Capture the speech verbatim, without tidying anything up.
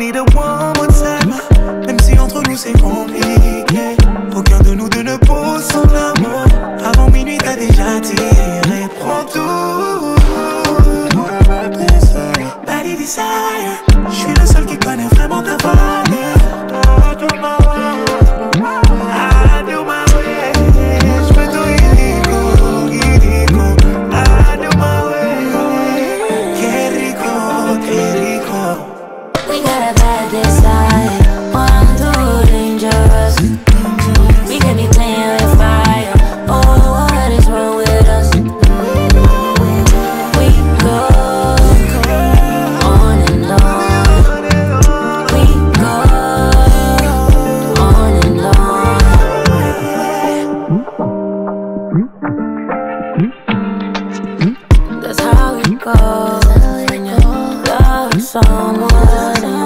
need a one more time. Même si entre nous c'est compliqué, aucun de nous deux ne pose son amour. Avant minuit t'as déjà tiré. Prends tout, body desire. Je suis le seul qui connaît vraiment ta valeur. I do my way, I do my way. Je fais tout illico, illico. I do my way. Que rico, que rico. We got a bad desire, one too dangerous. We can be playing with fire. Oh, what is wrong with us? We go on and on. We go on and on. That's how it goes when you love someone.